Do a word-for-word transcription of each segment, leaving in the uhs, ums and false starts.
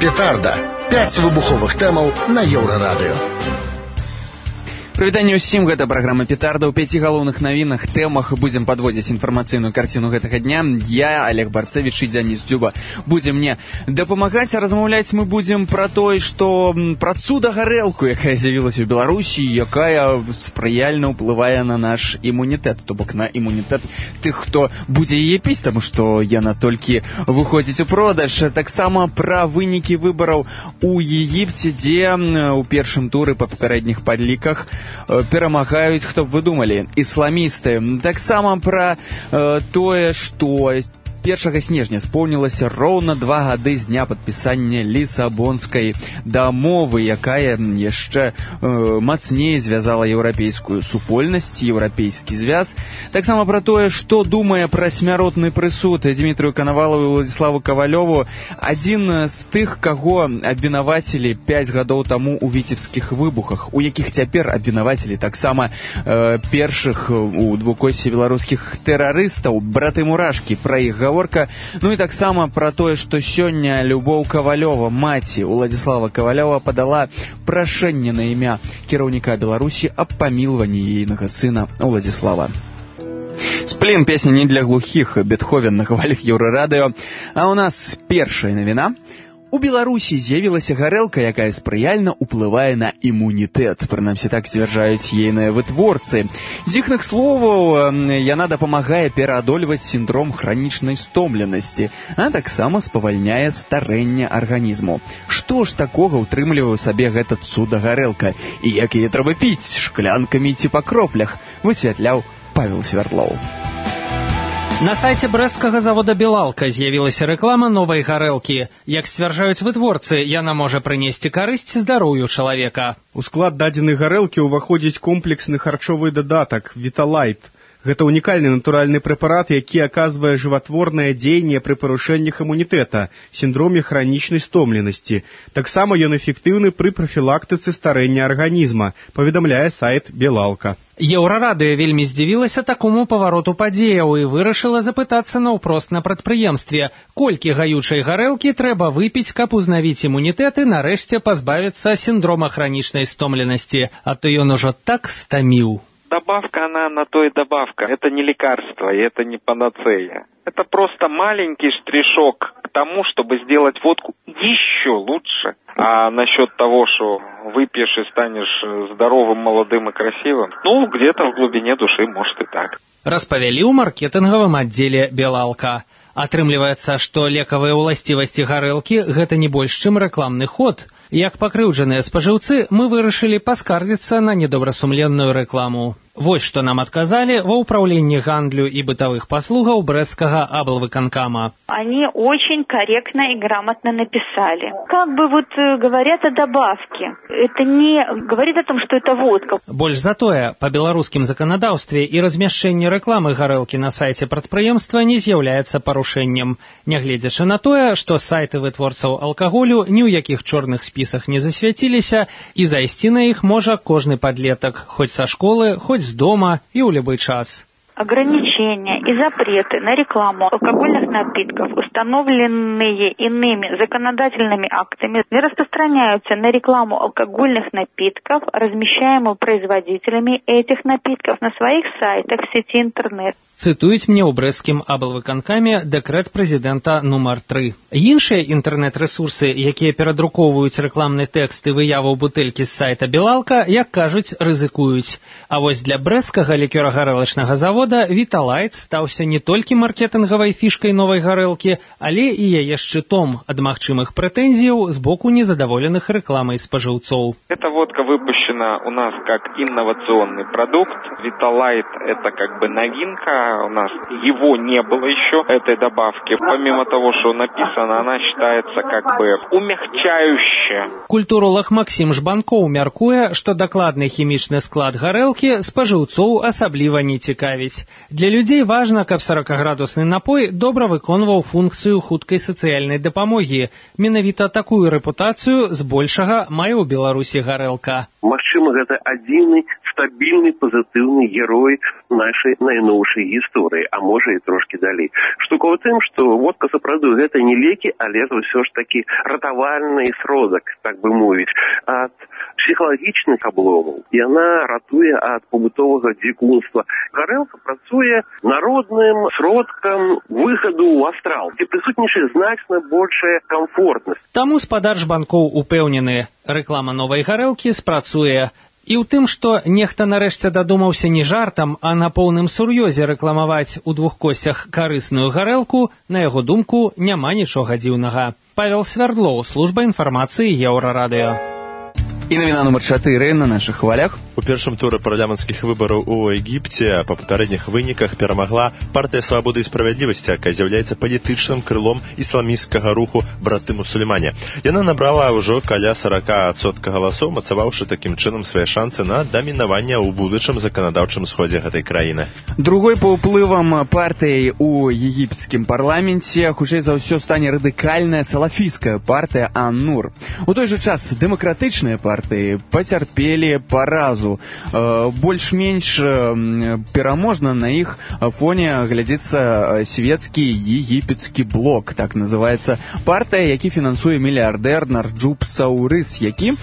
Петарда. Пяць выбуховых тэмаў на Еўрарадыё. Прывітанне ўсім, гэта праграма «Петарда». У пяці галоўных навінах тэмах будзем падводзіць інфармацыйную карціну гэтага дня. Я, Олег Барцевіч і Дзяніс Дзюба будзем мне дапамагаць. Размаўляць мы будзем пра тое, што пра цуда-гарэлку, якая з'явілася ў Беларусі, якая спрыяльна ўплывае на наш імунітэт, то бок на імунітэт тых, хто будзе яе піць, таму што яна толькі выходзіць у продаж. Таксама пра вынікі выбараў у Егіпце, дзе ў першым туры па папярэдніх падліках перамагаюць, хто б вы думалі, ісламісты. Таксама пра э, тое, што першага снежня споўнілася роўна два гады з дня падпісання Лісабонскай дамовы, якая яшчэ э, мацней звязала еўрапейскую супольнасць, еўрапейскі звяз. Таксама пра тое, што думае пра смяротны прысуд Дмітрыю Канавалову і Уладзіславу Кавалёву, адзін з тых, каго абвінавацілі пяць гадоў таму ў віцебскіх выбухах, у якіх цяпер абвінавацілі таксама э, першых у двукосе беларускіх тэрарыстаў, браты Мурашкі, пра іх гаворка. Ну і таксама пра тое, што сёння Любоў Кавалёва, маці Уладзіслава Кавалёва, падала прашэнне на імя кіраўніка Беларусі аб памілванні ейнага сына Уладзіслава. Сплін, песня не для глухіх, Бетховен на хвалях Еўрарадыё. А у нас першая навіна. У Беларусі з'явілася гарэлка, якая спрыяльна ўплывае на імунітэт. Прынамсі, так сцвярджаюць ейныя вытворцы. З іхных словаў, яна дапамагае пераадольваць сіндром хранічнай стомленасці, а таксама спавальняе старэнне арганізму. Што ж такога ўтрымлівае ў сабе гэта цуда-гарэлка? І як яе трэба піць, шклянкамі ці па кроплях, высвятляў Павел Свярдлоў. На сайце брэсцкага завода «Белалка» з'явілася рэклама новай гарэлкі. Як сцвярджаюць вытворцы, яна можа прынесці карысць здароўю чалавека. У склад дадзенай гарэлкі ўваходзіць комплексны харчовы дадатак «Віталайт». Гэта унікальны натуральны прэпарат, які аказвае жыватворнае дзеянне пры парушэннях імунітэта, сіндроме хранічнай стомленасці. Таксама ён эфектыўны пры прафілактыцы старэння арганізма, паведамляе сайт «Белалка». Еўрарадыё вельмі здзівілася такому павароту падзеяў і вырашыла запытацца наўпрост на прадпрыемстве, колькі гаючай гарэлкі трэба выпіць, каб узнавіць імунітэт і нарэшце пазбавіцца сіндрома хранічнай стомленасці, а то ён ужо так стаміў. Добавка, она на то и добавка. Это не лекарство, и это не панацея. Это просто маленький штришок к тому, чтобы сделать водку еще лучше. А насчет того, что выпьешь и станешь здоровым, молодым и красивым, ну, где-то в глубине души, может, и так. Распавялі ў маркетынгавым аддзеле «Белалка». Атрымліваецца, што лекавыя ўласцівасці гарэлкі – гэта не больш, чым рэкламны ход. Як пакрыўджаныя спажыўцы, мы вырашылі паскардзіцца на недобрасумленную рэкламу. Вось што нам адказалі ва ўпраўленні гандлю і бытавых паслугаў брэсцкага аблвыканкама. Они очень корректно и грамотно написали. Как бы вот говорят о добавке. Это не говорит о том, что это водка. Больш за тое, па беларускім заканадаўстве і размяшчэнне рэкламы гарэлкі на сайце прадпрыемства не з'яўляецца парушэннем. Нягледзячы на тое, што сайты вытворцаў алкаголю ні ў якіх чорных спісах не засвяціліся, і зайсці на іх можа кожны падлетак, хоць са школы, хоць з дома і ў любы час. Ограничения и запреты на рекламу алкогольных напитков, установленные иными законодательными актами, не распространяются на рекламу алкогольных напитков, размещаемую производителями этих напитков на своих сайтах в сети интернет. Цытуюць мне ў брэсцкім аблвыканкаме дэкрэт прэзідэнта нумар тры. Іншыя інтэрнэт-рэсурсы, якія перадрукоўваюць рэкламны тэкст і выяву бутэлькі з сайта «Белалка», як кажуць, рызыкуюць. А вось для брэсцкага лікёра-гарэлачнага завода «Віталайт» стаўся не толькі маркетынгавай фішкай новай гарэлкі, але і яе шчытом ад магчымых прэтэнзіяў з боку незадаволеных рэкламай спажыўцоў. Эта водка выпущена у нас как инновационный продукт. «Виталайт» — это как бы новинка. У нас его не было еще, этой добавки. Помимо того, что написано, она считается как бы умягчающая. Культуролог Максим Жбанкоў мяркуе, што дакладны хімічны склад гарэлкі спажыўцоў асабліва не цікавіць. ведаюць. Для людзей важна, каб сорокаградусны напой добра выконваў функцыю хуткай сацыяльнай дапамогі. Менавіта такую рэпутацыю збольшага мае ў Беларусі гарэлка. Магчыма, гэта адзіны стабільны пазітыўны герой нашай найноўшай гісторыі, а можа і трошкі далей. Штука ў тым, што водка сапраўды гэта не лекі, але ўсё ж такі ратавальны сродак, так бы мовіць, ад псіхалагічных абломаў. Яна ратуе ад пабытовага дзікунства. Гарэлка працуе народным сродкам выхаду ў астрал, дзе прысутнічае значна большая камфортнасць. Таму спадар жбанкоў упэўнены, рэклама новай гарэлкі спрацуе. І ў тым, што нехта нарэшце дадумаўся не жартам, а на поўным сур'ёзе рэкламаваць у двух косцях карысную гарэлку, на яго думку, няма нічога дзіўнага. Павел Свярдлоў, служба інфармацыі Еўрарадыё. І навіна нумар чатыры на нашых хвалях. У першым туры парламенцкіх выбараў у Егіпце па папярэдніх выніках перамагла партыя «Свабоды і справядлівасці», якая з'яўляецца палітычным крылом ісламісцкага руху «Браты мусульмане». Яна набрала ўжо каля сорок адсоткаў галасоў, мацаваўшы такім чынам свае шанцы на дамінаванне ў будучым заканадаўчым сходзе гэтай краіны. Другой па ўплывам партыяй у егіпецкім парламенце хутчэй за ўсё стане радыкальная салафійская партыя Ан-Нур. У той жа час дэмакратычныя партыі пацярпелі паразу. Больш-менш пераможна на іх фоне глядзіцца свецкі егіпецкі блок, так называецца партыя, які фінансуе мільярдэр Нарджуб Саурыс, які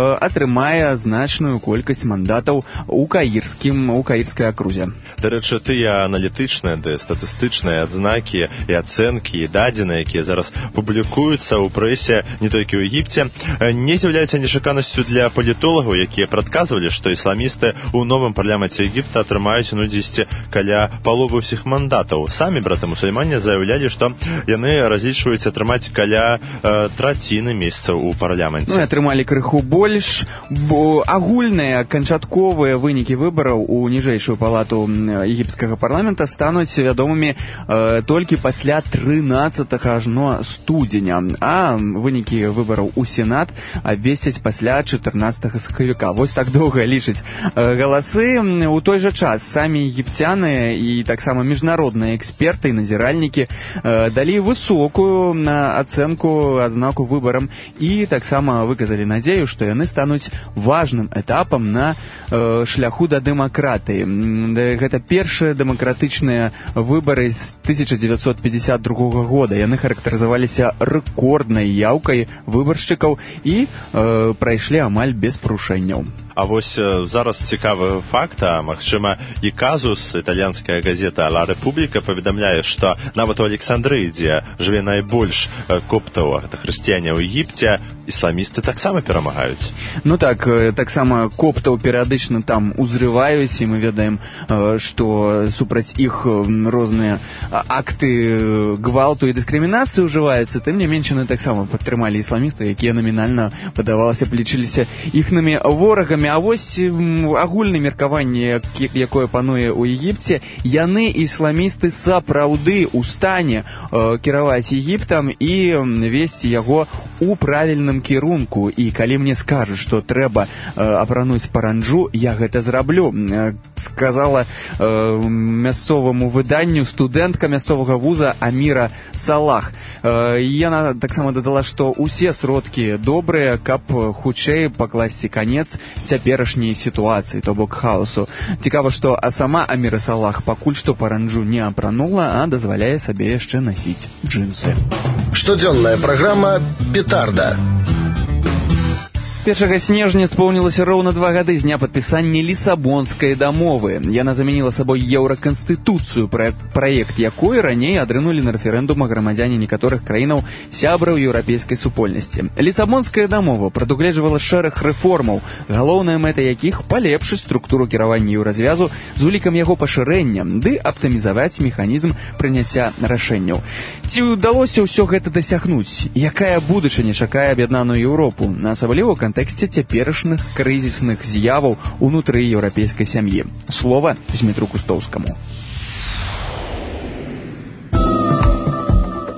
атрымае значную колькасць мандатаў у каірскім у каірскай акрузе. Дарэчы, тыя аналітычныя ды статыстычныя адзнакі і ацэнкі і дадзеныя, якія зараз публікуюцца ў прэсе не толькі ў Егіпце, не з'яўляюцца нечаканасцю для палітолагаў, якія прадказвалі, што ісламісты ў новым парламенце Егіпта атрымаюць ну дзесьці каля паловы ўсіх мандатаў. Самі браты мусульмане заявлялі, што яны разлічваюць атрымаць каля э, траціны месцаў у парламенце. Ну, атрымалі крыху больш, бо агульныя канчатковыя вынікі выбараў у ніжэйшую палату егіпецкага парламента стануць вядомымі э, толькі пасля трынаццатага ажно студзеня, а вынікі выбараў у Сенат абвесцяць пасля чатырнаццатага сакавіка. Вось так доўга лічаць галасы. У той жа час самі егіпцяне і таксама міжнародныя эксперты і назіральнікі далі высокую ацэнку адзнаку выбарам і таксама выказалі надзею, што яны стануць важным этапам на шляху да дэмакратыі. Гэта першыя дэмакратычныя выбары з тысяча дзевяцьсот пятьдесят другога года. Яны характарызаваліся рэкорднай яўкай выбаршчыкаў і э, прайшлі амаль без парушэнняў. А вось зараз цікавы факт, а магчыма і казус. Італьянская газета «Ла Рэпубліка» паведамляе, што нават у Александрыі, дзе жыве найбольш коптаў, гэта хрысціяне ў Егіпце, ісламісты таксама перамагаюць. Ну так, таксама коптаў перыядычна там узрываюць, і мы ведаем, што супраць іх розныя акты гвалту і дыскрымінацыі ўжываюцца. Тым не менш, яны таксама падтрымалі ісламістаў, якія намінальна, падавалася, б лічыліся іхнымі ворагамі. А вось агульнае меркаванне, якое пануе ў Егіпце, яны, ісламісты, сапраўды ў стане э, кіраваць Егіптам і весці яго у правільным кірунку. І калі мне скажуць, што трэба э, апрануць паранджу, я гэта зраблю. Э, сказала э, мясцоваму выданню студэнтка мясцовага вуза Аміра Салах. Э, яна таксама дадала, што ўсе сродкі добрыя, каб хутчэй пакласці канец цяперашняй сітуацыі, то бок хаосу. Цікава, што а сама Аміра Салах пакуль што паранджу не апранула, а дазваляе сабе яшчэ насіць джинсы. Штодзённая праграма «Петарда». першага снежня споўнілася роўна два гады з дня падпісання Лісабонскай дамовы. Яна замяніла сабой еўраканстытуцыю, праект якой раней адрынулі на рэферэндума грамадзяне некаторых краінаў сябраў еўрапейскай супольнасці. Лісабонская дамова прадугледжвала шэраг рэформаў, галоўная мэта якіх палепшыць структуру кіравання еўразвязу з улікам яго пашырэння ды аптымізаваць механізм прыняцця рашэнняў. Ці ўдалося ўсё гэта дасягнуць? Якая будучыня чакае аб'яднаную Еўропу, на асабліва ў кантэксце цяперашніх крызісных з'яваў унутры еўрапейскай сям'і? Слова Змітру Кустоўскаму.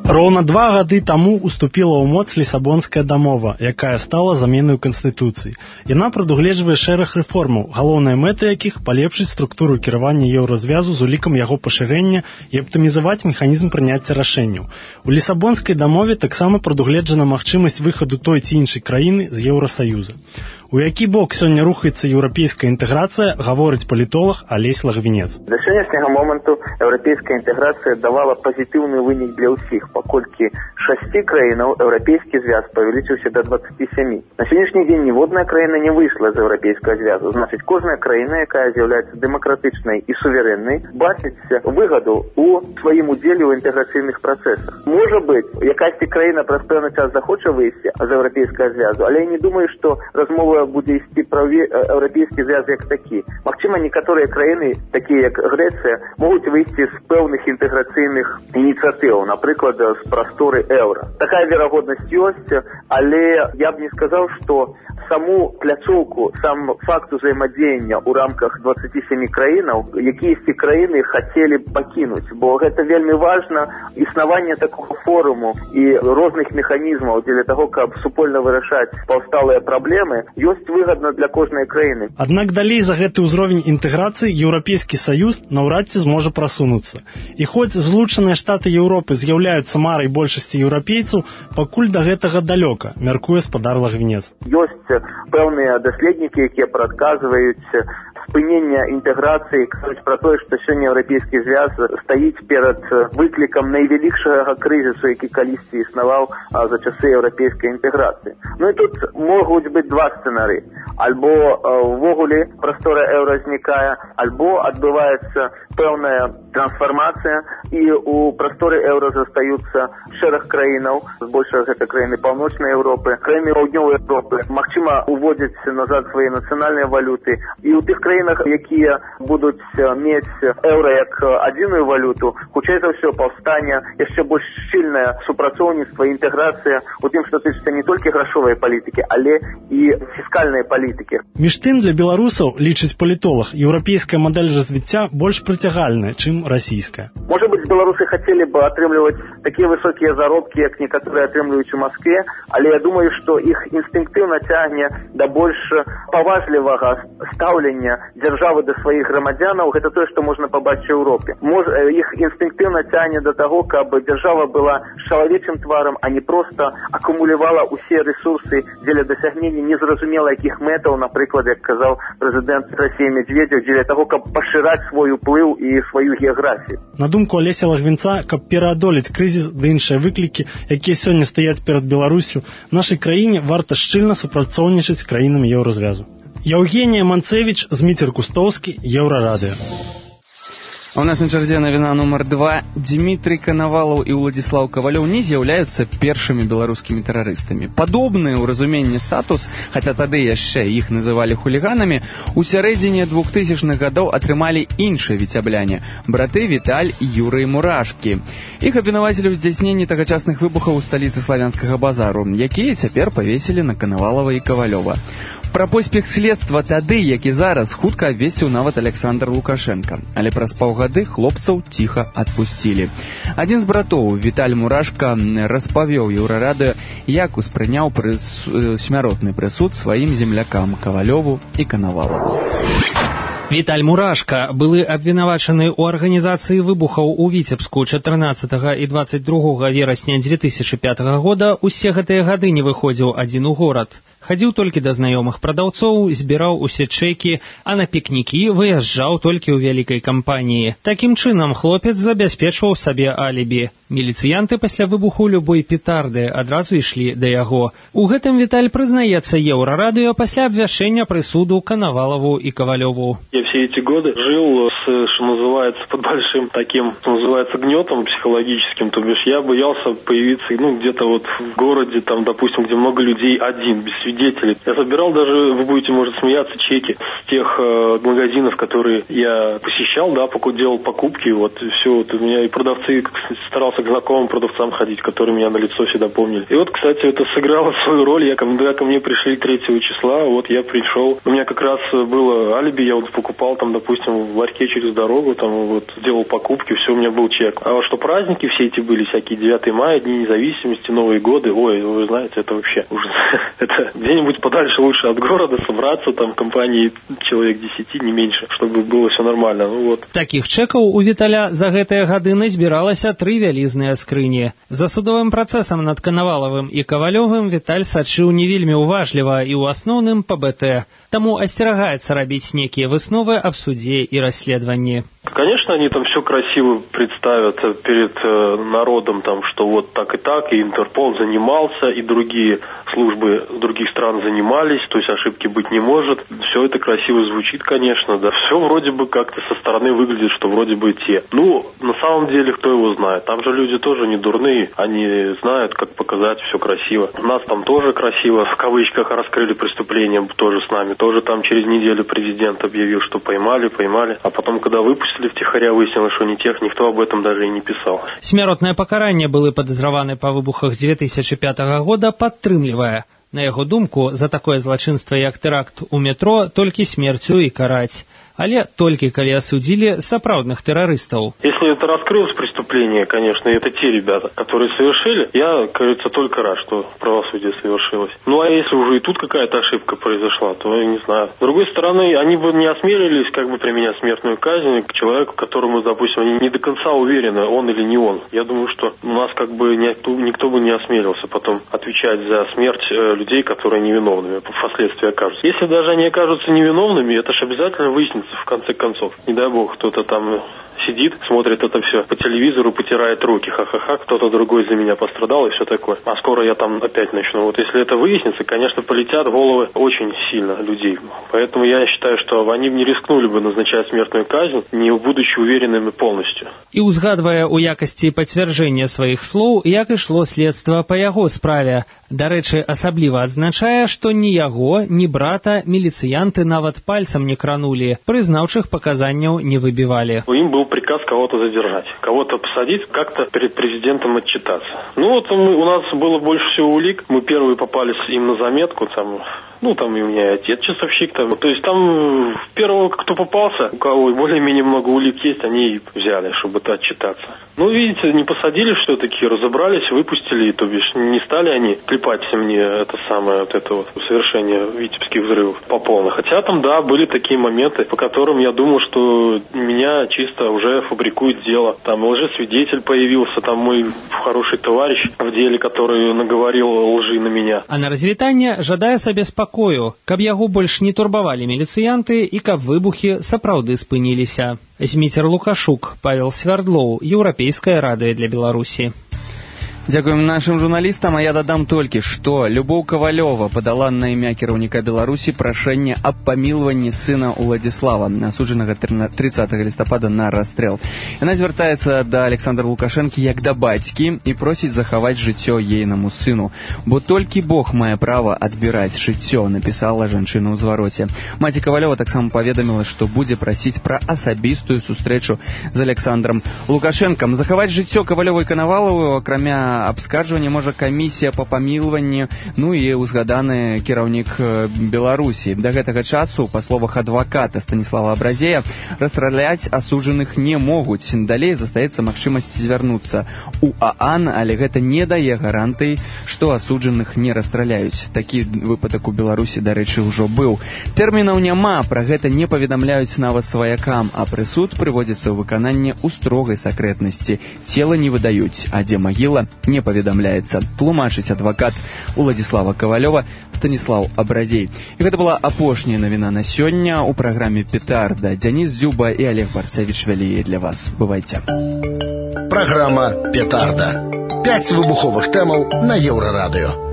Роўна два гады таму уступіла ў моц Лісабонская дамова, якая стала заменаю Канстытуцыі. Яна прадугледжвае шэраг рэформаў, галоўная мэта якіх палепшыць структуру кіравання еўразвязу з улікам яго пашырэння і аптымізаваць механізм прыняцця рашэнняў. У Лісабонскай дамове таксама прадугледжана магчымасць выхаду той ці іншай краіны з Еўрасаюза. У які бок сёння рухаецца еўрапейская інтэграцыя, гаворыць палітолог Алесь Лагвінец. Да сённяшняга моманту еўрапейская інтэграцыя давала пазітыўны вынік для ўсіх, паколькі шасці краінаў еўрапейскі звяз павялічыўся да дваццаці сямі. На сённяшні дзень ніводная краіна не выйшла з еўрапейскага звязу. Значыць, кожная краіна, якая з'яўляецца дэмакратычнай і суверэннай, бачыць выгаду у сваім удзеле ў інтэграцыйных працэсах. Можа быць, якасьці краіна праз пэўны час захоча выйсці з еўрапейскага звязу, але я не думаю, што размова будзе ісці пра еўрапейскі звяз як такі. Магчыма, некаторыя краіны, такія як Грэцыя, могуць выйсці з пэўных інтэграцыйных ініцыятыў, напрыклад, з прасторы еўра. Такая верагоднасць ёсць, але я б не сказаў, што саму пляцоўку, сам факт узаемадзеяння ў рамках дваццаці сямі краінаў, якіясьці краіны хацелі б пакінуць, бо гэта вельмі важна, існаванне такога форуму і розных механізмаў дзеля таго, каб супольна вырашаць паўсталыя праблемы, ёсць выгадна для кожнай краіны. Аднак далей за гэты ўзровень інтэграцыі Еўрапейскі Саюз наўрад ці зможа прасунуцца. І хоць Злучаныя Штаты Еўропы з'яўляюцца марай большасці еўрапейцаў, пакуль да гэтага далёка, мяркуе спадар Лагвінец. Ёсць пэўныя даследнікі, якія прадказваюць спынення інтэграцыі, кажуць пра тое, што сёння еўрапейскі звяз стаіць перад выклікам найвялікшага крызісу, які калісьці існаваў за часы еўрапейскай інтэграцыі. Ну і тут могуць быць два сцэнары. Альбо ўвогуле прастора еўра знікае, альбо адбываецца пэўная трансфармацыя, і ў прасторы еўра застаюцца шэраг краінаў, збольшага гэта краіны паўночнай Еўропы, краіны паўднёвай Еўропы, магчыма, уводзяць назад свае нацыянальныя валюты. І ў тых краінах, якія будуць мець еўра як адзіную валюту, хутчэй за ўсё паўстане яшчэ больш шчыльнае супрацоўніцтва, інтэграцыя у тым, што тычыцца не толькі грашовай палітыкі, але і фіскальнай палітыкі. Між тым, для беларусаў, лічыць палітолог, еўрапейская мадэль развіцця больш прыцягальная, чым расійская. Можа быць, беларусы хацелі бы атрымліваць такія высокія заробкі, як некаторыя атрымліваюць у Маскве, але я думаю, што іх інстынктыўна цягне да больш паважлівага стаўлення дзяржавы да сваіх грамадзянаў. Гэта тое, што можна пабачыць у Еўропе. Іх інстынктыўна цягне да таго, каб дзяржава была чалавечым тварам, а не проста акумулявала ўсе рэсурсы дзеля дасягнення незразумела якіх мэтаў, напрыклад, як казаў прэзідэнт Расіі Медведзеў, дзеля таго, каб пашыраць свой уплыў і сваю геаграфію. На думку Алеся Лагвінца, каб пераадолець крызіс ды іншыя выклікі, якія сёння стаяць перад Беларусю, нашай краіне варта шчыльна супрацоўнічаць з краінамі Еўразвязу. Яўгенія Манцевіч, Зміцер Кустоўскі, Еўрарадыё. У нас на чарзе навіна нумар два. Дмітрий Канавалаў і Уладзіслаў Кавалёў не з'яўляюцца першымі беларускімі тэрарыстамі. Падобны ў разуменні статус, хаця тады яшчэ іх называлі хуліганамі, у сярэдзіне двухтысячных гадоў атрымалі іншыя віцябляне – браты Віталь і Юрый Мурашкі. Іх абвінавацілі ў здзяйсненні тагачасных выбухаў у сталіцы славянскага базару, якія цяпер павесілі на Канавалава і Кавалёва. Пра поспех следства тады, як і зараз, хутка абвесціў нават Александр Лукашенко. Але праз паўгады хлопцаў ціха адпусцілі. Адзін з братоў, Віталь Мурашка, распавёў Еўрарадыё, як успрыняў прыс... смяротны прысуд сваім землякам Кавалёву і Канавалаву. Віталь Мурашка, былы абвінавачаны ў арганізацыі выбухаў у Віцебску чатырнаццатага і дваццаць другога верасня дзве тысячы пятага года, усе гэтыя гады не выходзіў адзін у горад. Хадзіў толькі да знаёмых прадаўцоў, збіраў усе чэкі, а на пікнікі выязджаў толькі ў вялікай кампаніі. Такім чынам хлопец забяспечваў сабе алібі. Міліцыянты пасля выбуху любой петарды адразу ішлі да яго. У гэтым Віталь прызнаецца Еўрарадыё пасля абвяшчэння прысуду Канавалаву и Ковалеву. Я все эти годы жил с, что называется, под большим таким, что называется, гнетом психологическим. То бишь я боялся появиться, ну, где-то вот в городе, там, допустим, где много людей, один, без свидетелей. Я собирал даже, вы будете, может, смеяться, чеки с тех э, магазинов, которые я посещал, да, пока делал покупки, вот, и все, вот, у меня и продавцы старался старался к знакомым продавцам ходить, которые меня на лицо всегда помнили. И вот, кстати, это сыграло свою роль. Я, когда ко мне пришли третьего числа, вот я пришел. У меня как раз было алиби, я вот покупал там, допустим, в ларьке через дорогу, там вот сделал покупки, все, у меня был чек. А вот что праздники все эти были, всякие девятое мая, Дни независимости, Новые годы, ой, вы знаете, это вообще ужас. Это где-нибудь подальше лучше от города собраться, там, компании человек десяти, не меньше, чтобы было все нормально. Ну вот. Таких чекаў у Віталя за гэтыя гады назбіралася тры вялізныя скрыні. За судовым працэсам над Канавалавым і Кавалёвым Віталь сачыў не вельмі уважліва і ў асноўным па бэ тэ. Таму асцерагаецца рабіць некія высновы аб судзе і расследаванні. Конечно, они там все красиво представят перед э, народом, там, что вот так и так, и Интерпол занимался, и другие службы других стран занимались, то есть ошибки быть не может. Все это красиво звучит, конечно, да. Все вроде бы как-то со стороны выглядит, что вроде бы те. Ну, на самом деле, кто его знает? Там же люди тоже не дурные, они знают, как показать все красиво. Нас там тоже красиво, в кавычках, раскрыли преступление тоже с нами. Тоже там через неделю президент объявил, что поймали, поймали. А потом, когда выпустили втихаря, выяснилось, что не тех, никто об этом даже и не писал. Смяротнае пакаранне былы падазраваны па выбухах две тысячи пятого года падтрымлівае. На яго думку, за такое злачынства, як тэракт у метро, толькі смерцю і караць. Але толькі калі асудзілі сапраўдных тэрарыстаў. Если это раскрылось преступление, конечно, это те ребята, которые совершили, я, кажется, только рад, что правосудие совершилось. Ну, а если уже и тут какая-то ошибка произошла, то я не знаю. С другой стороны, они бы не осмелились как бы применять смертную казнь к человеку, которому, допустим, они не до конца уверены, он или не он. Я думаю, что у нас как бы никто, никто бы не осмелился потом отвечать за смерть людей, которые невиновными впоследствии окажутся. Если даже они окажутся невиновными, это же обязательно выяснится в конце концов. Не дай бог, кто-то там сидит, смотрит это все по телевизору, потирает руки, ха-ха-ха, кто-то другой за меня пострадал и все такое. А скоро я там опять начну. Вот если это выяснится, конечно, полетят головы очень сильно людей. Поэтому я считаю, что они не рискнули бы назначать смертную казнь, не будучи уверенными полностью. І узгадвае у якасці пацвярджэння сваіх слоў, як ішло следства па яго справе. Дарэчы, асабліва адзначае, што ні яго, ні брата міліцыянты нават пальцам не кранулі, прызнаўчых паказанняў не выбівалі. Им был приказ кого-то задержать, кого-то посадить, как-то перед президентом отчитаться. Ну вот мы, у нас было больше всего улик, мы первые попались им на заметку, там, ну там и у меня и отец часовщик, там, то есть там первого, кто попался, у кого более-менее много улик есть, они и взяли, чтобы отчитаться. Ну, видите, не посадили все-таки, разобрались, выпустили, то бишь не стали они клепать мне это самое, вот это вот совершение витебских взрывов по полной. Хотя там, да, были такие моменты, по которым я думал, что меня чисто уже фабрикует дело. Там лжесвидетель появился, там мой хороший товарищ в деле, который наговорил лжи на меня. А на развітанне жадае сабе спакою, каб яго больш не турбавалі міліцыянты і каб выбухі сапраўды спыніліся. Зміцер Лукашук, Павел Свярдлоў, Еўрапейская радыё для Беларусі. Дзякуем нашим журналістам, а я дадам толькі, што Любоў Кавалёва падала на імя кіраўніка Беларусі прашэнне аб памілванні сына Уладзіслава, асуджанага тридцатого лістапада на расстрэл. Яна звяртаецца да Александра Лукашэнкі як да бацькі і просіць захаваць жыццё ейнаму сыну. Бо толькі Бог мае права адбіраць жыццё, напісала жанчына ў звароце. Маці Кавалёва таксама паведаміла, што будзе прасіць пра асабістую сустрэчу з Александром Лукашэнкам. Захаваць жыццё Кавалёвай Канавалаву, акрамя абскарджвання можа камісія па памілванні, ну і узгаданы кіраўнік Беларусі. Да гэтага часу, па словах адваката Станіслава Абразея, расстраляць асуджаных не могуць. Далей застаецца магчымасць звярнуцца у ААН, але гэта не дае гарантый, што асуджаных не расстраляюць. Такі выпадак у Беларусі, дарэчы, ўжо быў. Тэрмінаў няма, пра гэта не паведамляюць нават сваякам, а прысуд прыводзіцца ў выкананне ў строгай сакрэтнасці. Цела не выдаюць, а дзе магіла, не паведамляецца, тлумачыць адвакат Уладзіслава Кавалёва Станіслаў Абразей. І гэта была апошняя навіна на сёння ў праграме «Петарда». Дзяніс Дзюба і Олег Барцевіч вялі для вас. Бывайце. Праграма «Петарда». Пяць выбуховых тэмаў на Еўрарадыё.